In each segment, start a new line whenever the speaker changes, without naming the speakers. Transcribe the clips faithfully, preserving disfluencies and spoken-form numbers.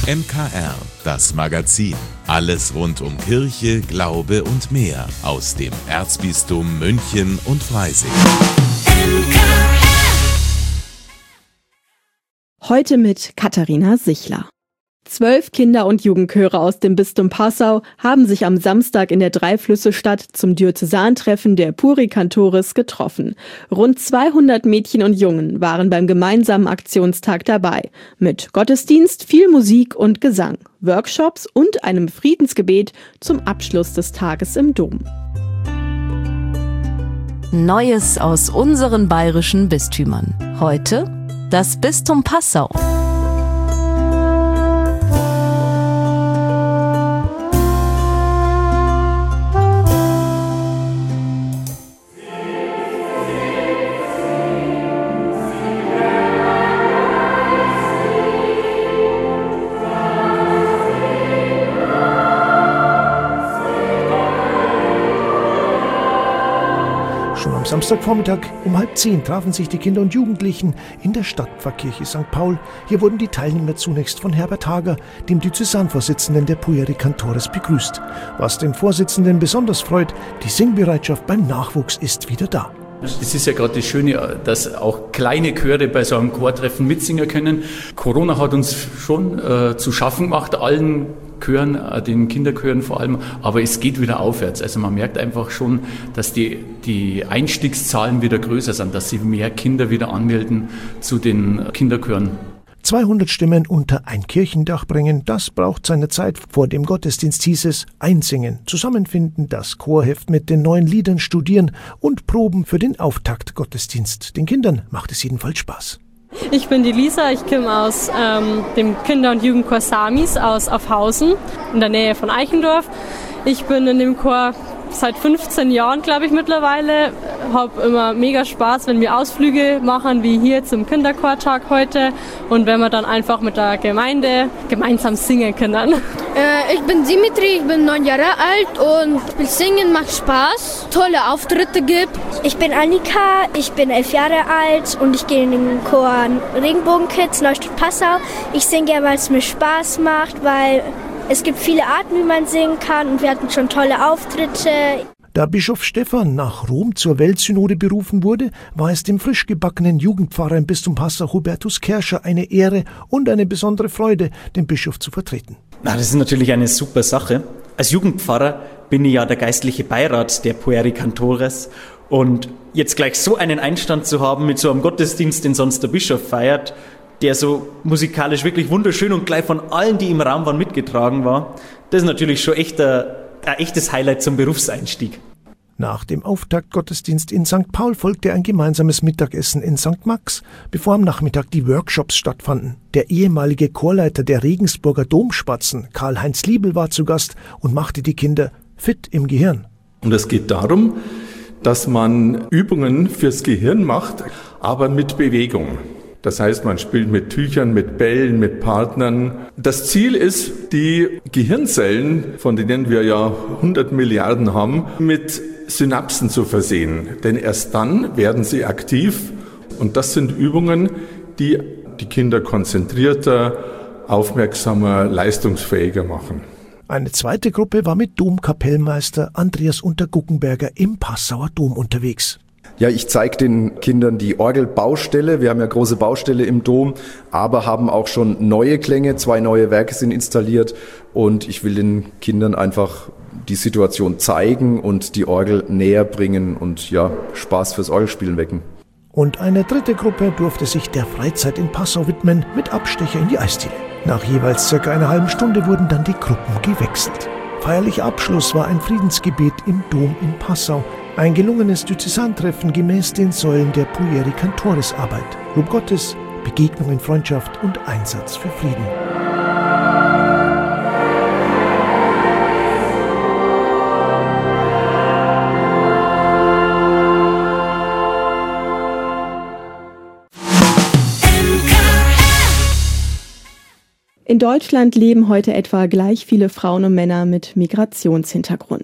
M K R, das Magazin. Alles rund um Kirche, Glaube und mehr aus dem Erzbistum München und Freising.
Heute mit Katharina Sichler. Zwölf Kinder- und Jugendchöre aus dem Bistum Passau haben sich am Samstag in der Dreiflüsse-Stadt zum Diözesantreffen der Pueri Cantores getroffen. Rund zweihundert Mädchen und Jungen waren beim gemeinsamen Aktionstag dabei. Mit Gottesdienst, viel Musik und Gesang, Workshops und einem Friedensgebet zum Abschluss des Tages im Dom.
Neues aus unseren bayerischen Bistümern. Heute das Bistum Passau.
Am Samstagvormittag um halb zehn trafen sich die Kinder und Jugendlichen in der Stadtpfarrkirche Sankt Paul. Hier wurden die Teilnehmer zunächst von Herbert Hager, dem Diözesanvorsitzenden der Pueri Cantores, begrüßt. Was den Vorsitzenden besonders freut, die Singbereitschaft beim Nachwuchs ist wieder da.
Das ist ja gerade das Schöne, dass auch kleine Chöre bei so einem Chortreffen mitsingen können. Corona hat uns schon äh, zu schaffen gemacht, allen Chören, äh, den Kinderchören vor allem, aber es geht wieder aufwärts. Also man merkt einfach schon, dass die, die Einstiegszahlen wieder größer sind, dass sich mehr Kinder wieder anmelden zu den Kinderchören.
zweihundert Stimmen unter ein Kirchendach bringen, das braucht seine Zeit. Vor dem Gottesdienst hieß es einsingen, zusammenfinden, das Chorheft mit den neuen Liedern studieren und proben für den Auftaktgottesdienst. Den Kindern macht es jedenfalls Spaß.
Ich bin die Lisa, ich komme aus ähm, dem Kinder- und Jugendchor Samis aus Aufhausen in der Nähe von Eichendorf. Ich bin in dem Chor seit fünfzehn Jahren, glaube ich, mittlerweile. Habe immer mega Spaß, wenn wir Ausflüge machen, wie hier zum Kinderchortag heute. Und wenn wir dann einfach mit der Gemeinde gemeinsam singen können.
Äh, ich bin Dimitri, ich bin neun Jahre alt und Singen macht Spaß, tolle Auftritte gibt.
Ich bin Annika, ich bin elf Jahre alt und ich gehe in den Chor Regenbogenkids Neustadt Passau. Ich singe gerne, weil es mir Spaß macht, weil es gibt viele Arten, wie man singen kann und wir hatten schon tolle Auftritte.
Da Bischof Stephan nach Rom zur Weltsynode berufen wurde, war es dem frisch gebackenen Jugendpfarrer im Bistum Passau Hubertus Kerscher eine Ehre und eine besondere Freude, den Bischof zu vertreten.
Na, das ist natürlich eine super Sache. Als Jugendpfarrer bin ich ja der geistliche Beirat der Pueri Cantores und jetzt gleich so einen Einstand zu haben mit so einem Gottesdienst, den sonst der Bischof feiert, der so musikalisch wirklich wunderschön und gleich von allen, die im Raum waren, mitgetragen war, das ist natürlich schon echt ein, ein echtes Highlight zum Berufseinstieg.
Nach dem Auftaktgottesdienst in Sankt Paul folgte ein gemeinsames Mittagessen in Sankt Max, bevor am Nachmittag die Workshops stattfanden. Der ehemalige Chorleiter der Regensburger Domspatzen, Karl-Heinz Liebel, war zu Gast und machte die Kinder fit im Gehirn.
Und es geht darum, dass man Übungen fürs Gehirn macht, aber mit Bewegung. Das heißt, man spielt mit Tüchern, mit Bällen, mit Partnern. Das Ziel ist, die Gehirnzellen, von denen wir ja hundert Milliarden haben, mit Synapsen zu versehen. Denn erst dann werden sie aktiv. Und das sind Übungen, die die Kinder konzentrierter, aufmerksamer, leistungsfähiger machen.
Eine zweite Gruppe war mit Domkapellmeister Andreas Unterguckenberger im Passauer Dom unterwegs.
Ja, ich zeige den Kindern die Orgelbaustelle. Wir haben ja große Baustelle im Dom, aber haben auch schon neue Klänge. Zwei neue Werke sind installiert und ich will den Kindern einfach die Situation zeigen und die Orgel näher bringen und ja, Spaß fürs Orgelspielen wecken.
Und eine dritte Gruppe durfte sich der Freizeit in Passau widmen mit Abstecher in die Eisdiele. Nach jeweils circa einer halben Stunde wurden dann die Gruppen gewechselt. Feierlicher Abschluss war ein Friedensgebet im Dom in Passau. Ein gelungenes Diözesantreffen gemäß den Säulen der Pueri Cantores Arbeit. Lob Gottes, Begegnung in Freundschaft und Einsatz für Frieden.
In Deutschland leben heute etwa gleich viele Frauen und Männer mit Migrationshintergrund.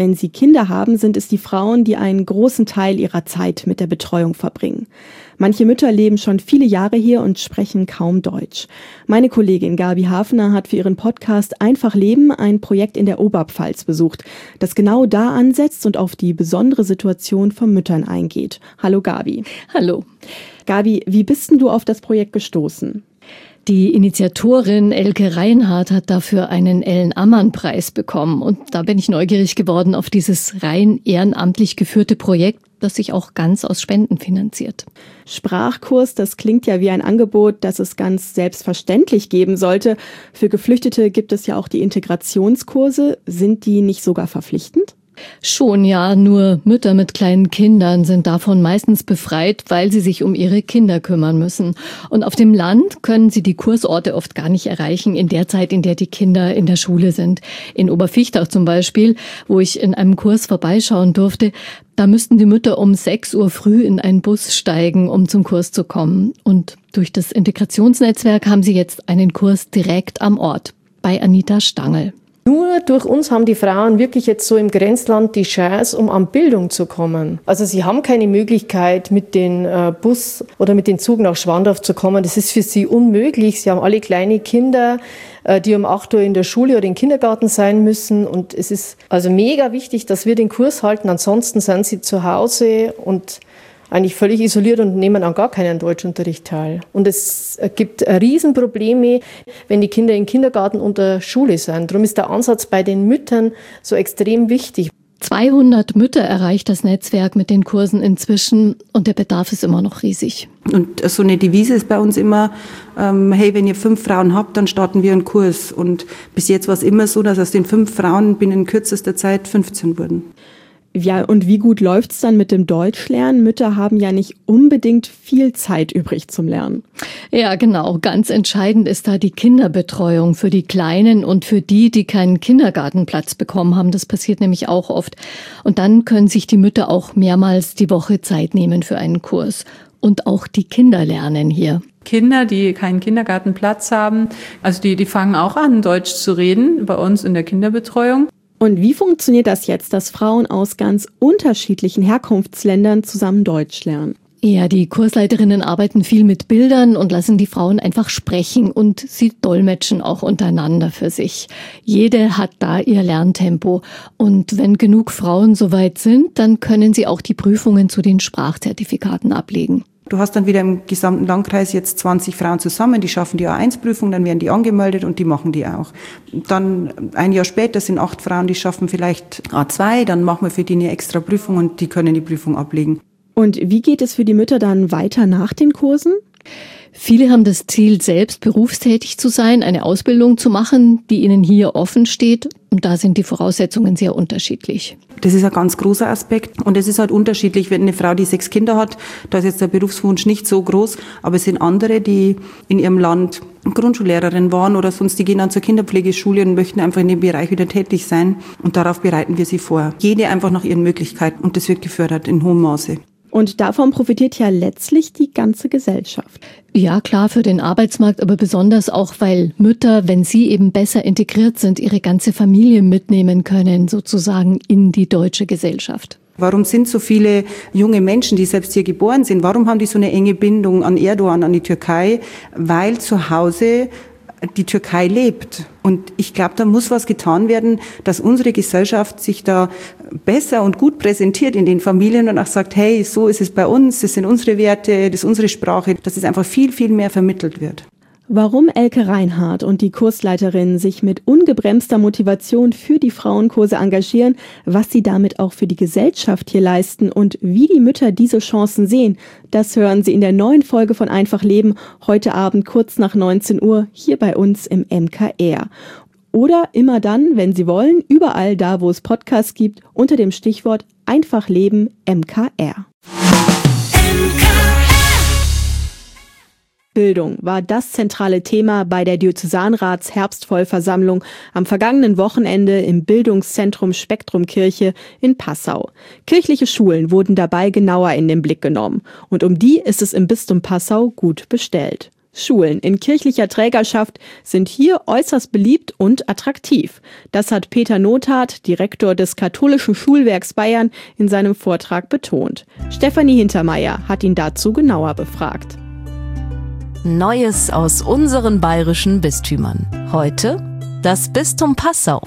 Wenn sie Kinder haben, sind es die Frauen, die einen großen Teil ihrer Zeit mit der Betreuung verbringen. Manche Mütter leben schon viele Jahre hier und sprechen kaum Deutsch. Meine Kollegin Gabi Hafner hat für ihren Podcast Einfach Leben ein Projekt in der Oberpfalz besucht, das genau da ansetzt und auf die besondere Situation von Müttern eingeht. Hallo Gabi.
Hallo.
Gabi, wie bist denn du auf das Projekt gestoßen?
Die Initiatorin Elke Reinhardt hat dafür einen Ellen-Ammann-Preis bekommen. Und da bin ich neugierig geworden auf dieses rein ehrenamtlich geführte Projekt, das sich auch ganz aus Spenden finanziert.
Sprachkurs, das klingt ja wie ein Angebot, das es ganz selbstverständlich geben sollte. Für Geflüchtete gibt es ja auch die Integrationskurse. Sind die nicht sogar verpflichtend?
Schon, ja, nur Mütter mit kleinen Kindern sind davon meistens befreit, weil sie sich um ihre Kinder kümmern müssen. Und auf dem Land können sie die Kursorte oft gar nicht erreichen in der Zeit, in der die Kinder in der Schule sind. In Oberfichtach zum Beispiel, wo ich in einem Kurs vorbeischauen durfte, da müssten die Mütter um sechs Uhr früh in einen Bus steigen, um zum Kurs zu kommen. Und durch das Integrationsnetzwerk haben sie jetzt einen Kurs direkt am Ort, bei Anita Stangl.
Nur durch uns haben die Frauen wirklich jetzt so im Grenzland die Chance, um an Bildung zu kommen. Also sie haben keine Möglichkeit, mit dem äh, Bus oder mit dem Zug nach Schwandorf zu kommen. Das ist für sie unmöglich. Sie haben alle kleine Kinder, äh, die um acht Uhr in der Schule oder im Kindergarten sein müssen. Und es ist also mega wichtig, dass wir den Kurs halten. Ansonsten sind sie zu Hause und eigentlich völlig isoliert und nehmen an gar keinen Deutschunterricht teil. Und es gibt Riesenprobleme, wenn die Kinder im Kindergarten und der Schule sind. Darum ist der Ansatz bei den Müttern so extrem wichtig.
zweihundert Mütter erreicht das Netzwerk mit den Kursen inzwischen und der Bedarf ist immer noch riesig.
Und so eine Devise ist bei uns immer, ähm, hey, wenn ihr fünf Frauen habt, dann starten wir einen Kurs. Und bis jetzt war es immer so, dass aus den fünf Frauen binnen kürzester Zeit fünfzehn wurden.
Ja, und wie gut läuft's dann mit dem Deutschlernen? Mütter haben ja nicht unbedingt viel Zeit übrig zum Lernen.
Ja, genau. Ganz entscheidend ist da die Kinderbetreuung für die Kleinen und für die, die keinen Kindergartenplatz bekommen haben. Das passiert nämlich auch oft. Und dann können sich die Mütter auch mehrmals die Woche Zeit nehmen für einen Kurs. Und auch die Kinder lernen hier.
Kinder, die keinen Kindergartenplatz haben, also die, die fangen auch an, Deutsch zu reden bei uns in der Kinderbetreuung.
Und wie funktioniert das jetzt, dass Frauen aus ganz unterschiedlichen Herkunftsländern zusammen Deutsch lernen?
Ja, die Kursleiterinnen arbeiten viel mit Bildern und lassen die Frauen einfach sprechen und sie dolmetschen auch untereinander für sich. Jede hat da ihr Lerntempo und wenn genug Frauen soweit sind, dann können sie auch die Prüfungen zu den Sprachzertifikaten ablegen.
Du hast dann wieder im gesamten Landkreis jetzt zwanzig Frauen zusammen, die schaffen die A eins Prüfung, dann werden die angemeldet und die machen die auch. Dann ein Jahr später sind acht Frauen, die schaffen vielleicht A zwei, dann machen wir für die eine extra Prüfung und die können die Prüfung ablegen.
Und wie geht es für die Mütter dann weiter nach den Kursen?
Viele haben das Ziel, selbst berufstätig zu sein, eine Ausbildung zu machen, die ihnen hier offen steht. Und da sind die Voraussetzungen sehr unterschiedlich.
Das ist ein ganz großer Aspekt. Und es ist halt unterschiedlich, wenn eine Frau, die sechs Kinder hat, da ist jetzt der Berufswunsch nicht so groß. Aber es sind andere, die in ihrem Land Grundschullehrerin waren oder sonst, die gehen dann zur Kinderpflegeschule und möchten einfach in dem Bereich wieder tätig sein. Und darauf bereiten wir sie vor. Jede einfach nach ihren Möglichkeiten. Und das wird gefördert in hohem Maße.
Und davon profitiert ja letztlich die ganze Gesellschaft.
Ja, klar, für den Arbeitsmarkt, aber besonders auch, weil Mütter, wenn sie eben besser integriert sind, ihre ganze Familie mitnehmen können, sozusagen in die deutsche Gesellschaft.
Warum sind so viele junge Menschen, die selbst hier geboren sind, warum haben die so eine enge Bindung an Erdogan, an die Türkei? Weil zu Hause die Türkei lebt. Und ich glaube, da muss was getan werden, dass unsere Gesellschaft sich da besser und gut präsentiert in den Familien und auch sagt, hey, so ist es bei uns, das sind unsere Werte, das ist unsere Sprache, dass es einfach viel, viel mehr vermittelt wird.
Warum Elke Reinhardt und die Kursleiterinnen sich mit ungebremster Motivation für die Frauenkurse engagieren, was sie damit auch für die Gesellschaft hier leisten und wie die Mütter diese Chancen sehen, das hören Sie in der neuen Folge von Einfach Leben heute Abend kurz nach neunzehn Uhr hier bei uns im M K R. Oder immer dann, wenn Sie wollen, überall da, wo es Podcasts gibt, unter dem Stichwort Einfach Leben M K R. Bildung war das zentrale Thema bei der Diözesanrats-Herbstvollversammlung am vergangenen Wochenende im Bildungszentrum Spektrumkirche in Passau. Kirchliche Schulen wurden dabei genauer in den Blick genommen und um die ist es im Bistum Passau gut bestellt. Schulen in kirchlicher Trägerschaft sind hier äußerst beliebt und attraktiv. Das hat Peter Nothardt, Direktor des Katholischen Schulwerks Bayern, in seinem Vortrag betont. Stefanie Hintermeier hat ihn dazu genauer befragt.
Neues aus unseren bayerischen Bistümern. Heute das Bistum Passau.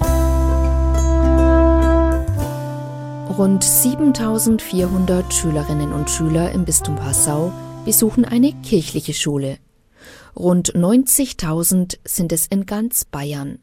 Rund siebentausendvierhundert Schülerinnen und Schüler im Bistum Passau besuchen eine kirchliche Schule. Rund neunzigtausend sind es in ganz Bayern.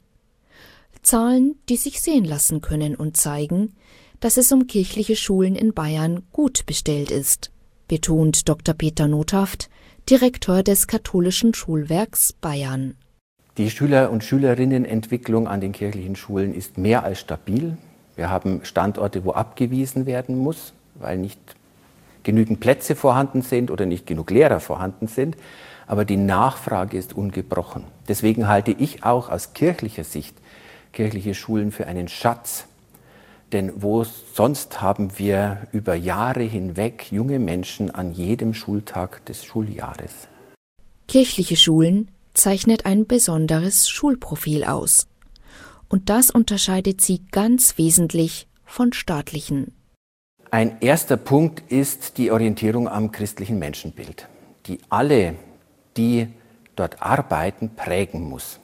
Zahlen, die sich sehen lassen können und zeigen, dass es um kirchliche Schulen in Bayern gut bestellt ist, betont Doktor Peter Nothardt, Direktor des Katholischen Schulwerks Bayern.
Die Schüler- und Schülerinnenentwicklung an den kirchlichen Schulen ist mehr als stabil. Wir haben Standorte, wo abgewiesen werden muss, weil nicht genügend Plätze vorhanden sind oder nicht genug Lehrer vorhanden sind. Aber die Nachfrage ist ungebrochen. Deswegen halte ich auch aus kirchlicher Sicht kirchliche Schulen für einen Schatz. Denn wo sonst haben wir über Jahre hinweg junge Menschen an jedem Schultag des Schuljahres.
Kirchliche Schulen zeichnet ein besonderes Schulprofil aus. Und das unterscheidet sie ganz wesentlich von staatlichen.
Ein erster Punkt ist die Orientierung am christlichen Menschenbild, die alle, die dort arbeiten, prägen muss.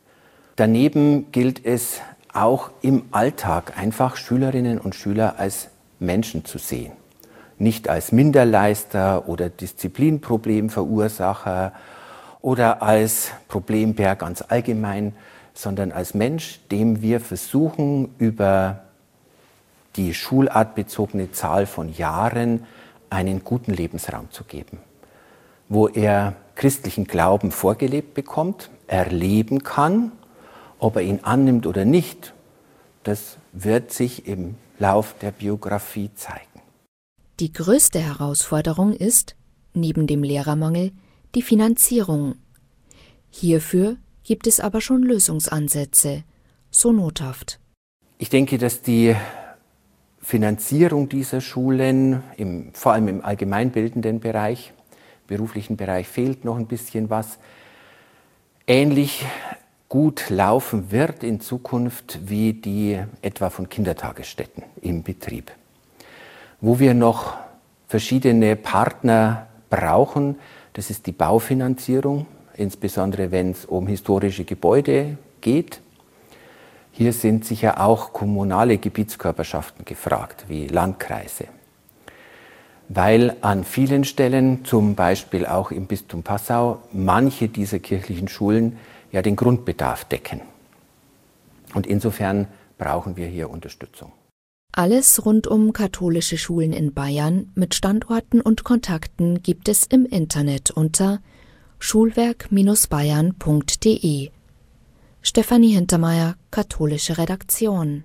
Daneben gilt es auch im Alltag einfach Schülerinnen und Schüler als Menschen zu sehen. Nicht als Minderleister oder Disziplinproblemverursacher oder als Problembär ganz allgemein, sondern als Mensch, dem wir versuchen, über die schulartbezogene Zahl von Jahren einen guten Lebensraum zu geben, wo er christlichen Glauben vorgelebt bekommt, erleben kann. Ob er ihn annimmt oder nicht, das wird sich im Lauf der Biografie zeigen.
Die größte Herausforderung ist, neben dem Lehrermangel, die Finanzierung. Hierfür gibt es aber schon Lösungsansätze, so Nothardt.
Ich denke, dass die Finanzierung dieser Schulen, im, vor allem im allgemeinbildenden Bereich, beruflichen Bereich fehlt noch ein bisschen was, ähnlich gut laufen wird in Zukunft wie die etwa von Kindertagesstätten im Betrieb. Wo wir noch verschiedene Partner brauchen, das ist die Baufinanzierung, insbesondere wenn es um historische Gebäude geht. Hier sind sicher auch kommunale Gebietskörperschaften gefragt, wie Landkreise. Weil an vielen Stellen, zum Beispiel auch im Bistum Passau, manche dieser kirchlichen Schulen ja den Grundbedarf decken. Und insofern brauchen wir hier Unterstützung.
Alles rund um katholische Schulen in Bayern mit Standorten und Kontakten gibt es im Internet unter schulwerk Bindestrich bayern Punkt de. Stefanie Hintermeier, katholische Redaktion.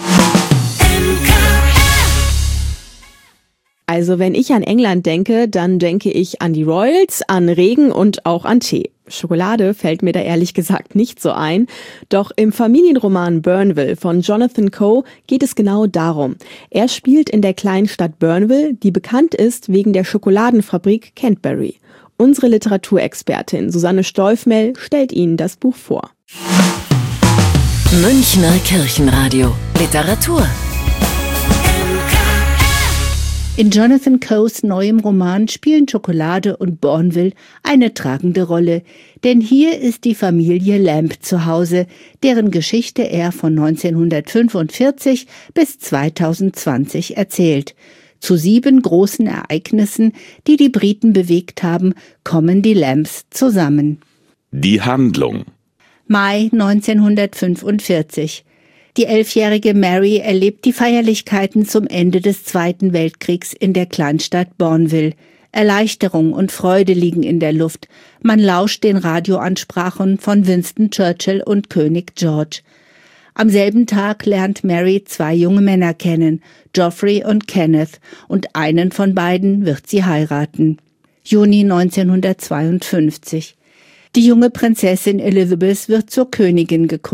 Also wenn ich an England denke, dann denke ich an die Royals, an Regen und auch an Tee. Schokolade fällt mir da ehrlich gesagt nicht so ein. Doch im Familienroman Burnville von Jonathan Coe geht es genau darum. Er spielt in der kleinen Stadt Burnville, die bekannt ist wegen der Schokoladenfabrik Cadbury. Unsere Literaturexpertin Susanne Stolfmel stellt Ihnen das Buch vor.
Münchner Kirchenradio Literatur.
In Jonathan Coes neuem Roman spielen Schokolade und Bournville eine tragende Rolle, denn hier ist die Familie Lamb zu Hause, deren Geschichte er von neunzehnhundertfünfundvierzig bis zweitausendzwanzig erzählt. Zu sieben großen Ereignissen, die die Briten bewegt haben, kommen die Lambs zusammen.
Die Handlung.
Mai neunzehnhundertfünfundvierzig. Die elfjährige Mary erlebt die Feierlichkeiten zum Ende des Zweiten Weltkriegs in der Kleinstadt Bournville. Erleichterung und Freude liegen in der Luft. Man lauscht den Radioansprachen von Winston Churchill und König George. Am selben Tag lernt Mary zwei junge Männer kennen, Geoffrey und Kenneth, und einen von beiden wird sie heiraten. Juni neunzehnhundertzweiundfünfzig. Die junge Prinzessin Elizabeth wird zur Königin gekrönt.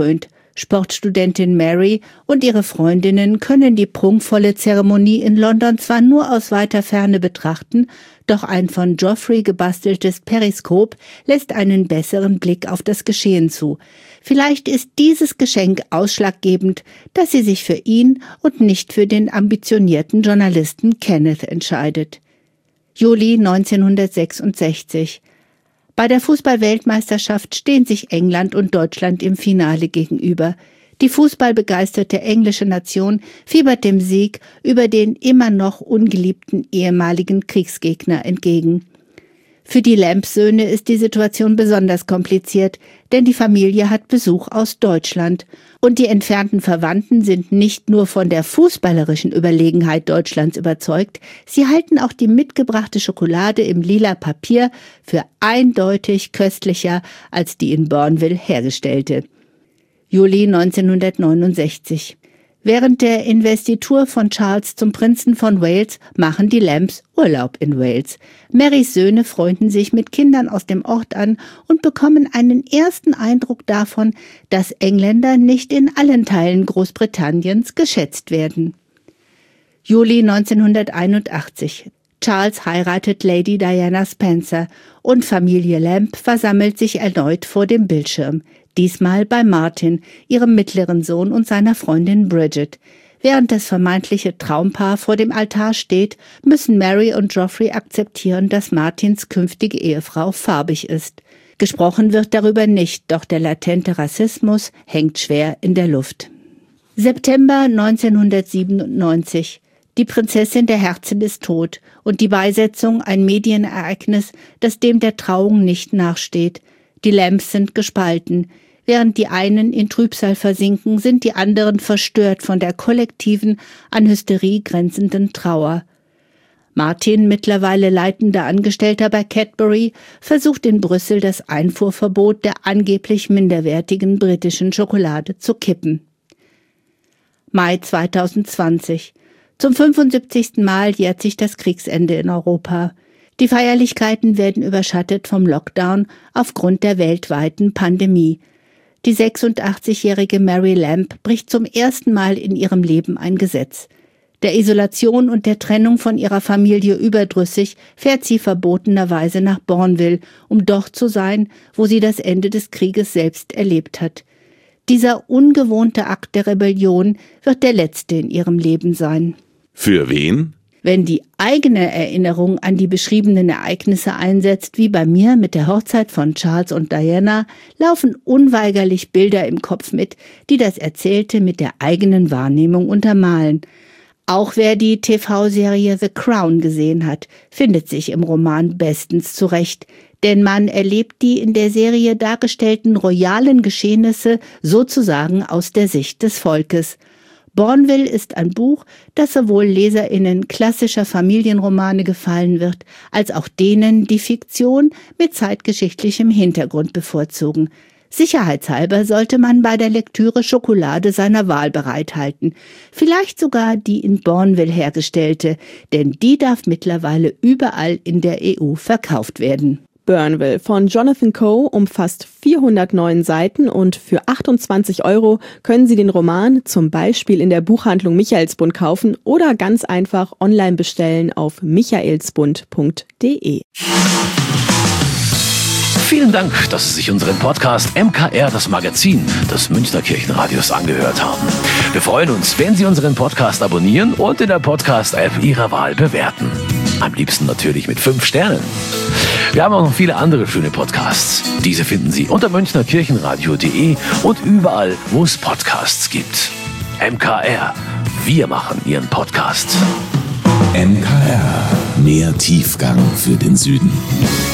Sportstudentin Mary und ihre Freundinnen können die prunkvolle Zeremonie in London zwar nur aus weiter Ferne betrachten, doch ein von Geoffrey gebasteltes Periskop lässt einen besseren Blick auf das Geschehen zu. Vielleicht ist dieses Geschenk ausschlaggebend, dass sie sich für ihn und nicht für den ambitionierten Journalisten Kenneth entscheidet. Juli neunzehnhundertsechsundsechzig. Bei der Fußball-Weltmeisterschaft stehen sich England und Deutschland im Finale gegenüber. Die fußballbegeisterte englische Nation fiebert dem Sieg über den immer noch ungeliebten ehemaligen Kriegsgegner entgegen. Für die Lamb-Söhne ist die Situation besonders kompliziert, denn die Familie hat Besuch aus Deutschland. Und die entfernten Verwandten sind nicht nur von der fußballerischen Überlegenheit Deutschlands überzeugt, sie halten auch die mitgebrachte Schokolade im lila Papier für eindeutig köstlicher als die in Bournville hergestellte. Juli neunzehnhundertneunundsechzig. Während der Investitur von Charles zum Prinzen von Wales machen die Lambs Urlaub in Wales. Marys Söhne freunden sich mit Kindern aus dem Ort an und bekommen einen ersten Eindruck davon, dass Engländer nicht in allen Teilen Großbritanniens geschätzt werden. Juli neunzehnhunderteinundachtzig. Charles heiratet Lady Diana Spencer und Familie Lamb versammelt sich erneut vor dem Bildschirm. Diesmal bei Martin, ihrem mittleren Sohn und seiner Freundin Bridget. Während das vermeintliche Traumpaar vor dem Altar steht, müssen Mary und Geoffrey akzeptieren, dass Martins künftige Ehefrau farbig ist. Gesprochen wird darüber nicht, doch der latente Rassismus hängt schwer in der Luft. September neunzehnhundertsiebenundneunzig. Die Prinzessin der Herzen ist tot und die Beisetzung ein Medienereignis, das dem der Trauung nicht nachsteht. Die Lambs sind gespalten. Während die einen in Trübsal versinken, sind die anderen verstört von der kollektiven, an Hysterie grenzenden Trauer. Martin, mittlerweile leitender Angestellter bei Cadbury, versucht in Brüssel das Einfuhrverbot der angeblich minderwertigen britischen Schokolade zu kippen. Mai zweitausendzwanzig. Zum fünfundsiebzigsten Mal jährt sich das Kriegsende in Europa. Die Feierlichkeiten werden überschattet vom Lockdown aufgrund der weltweiten Pandemie. Die sechsundachtzigjährige Mary Lamb bricht zum ersten Mal in ihrem Leben ein Gesetz. Der Isolation und der Trennung von ihrer Familie überdrüssig fährt sie verbotenerweise nach Bournville, um dort zu sein, wo sie das Ende des Krieges selbst erlebt hat. Dieser ungewohnte Akt der Rebellion wird der letzte in ihrem Leben sein.
Für wen?
Wenn die eigene Erinnerung an die beschriebenen Ereignisse einsetzt, wie bei mir mit der Hochzeit von Charles und Diana, laufen unweigerlich Bilder im Kopf mit, die das Erzählte mit der eigenen Wahrnehmung untermalen. Auch wer die T V-Serie The Crown gesehen hat, findet sich im Roman bestens zurecht, denn man erlebt die in der Serie dargestellten royalen Geschehnisse sozusagen aus der Sicht des Volkes. Bournville ist ein Buch, das sowohl LeserInnen klassischer Familienromane gefallen wird, als auch denen, die Fiktion mit zeitgeschichtlichem Hintergrund bevorzugen. Sicherheitshalber sollte man bei der Lektüre Schokolade seiner Wahl bereithalten, vielleicht sogar die in Bournville hergestellte, denn die darf mittlerweile überall in der E U verkauft werden.
Bournville von Jonathan Coe umfasst vierhundertneun Seiten und für achtundzwanzig Euro können Sie den Roman zum Beispiel in der Buchhandlung Michaelsbund kaufen oder ganz einfach online bestellen auf michaelsbund punkt de.
Vielen Dank, dass Sie sich unseren Podcast M K R, das Magazin des Münchner Kirchenradios, angehört haben. Wir freuen uns, wenn Sie unseren Podcast abonnieren und in der Podcast-App Ihrer Wahl bewerten. Am liebsten natürlich mit fünf Sternen. Wir haben auch noch viele andere schöne Podcasts. Diese finden Sie unter münchner kirchenradio punkt de und überall, wo es Podcasts gibt. M K R, wir machen Ihren Podcast.
M K R, mehr Tiefgang für den Süden.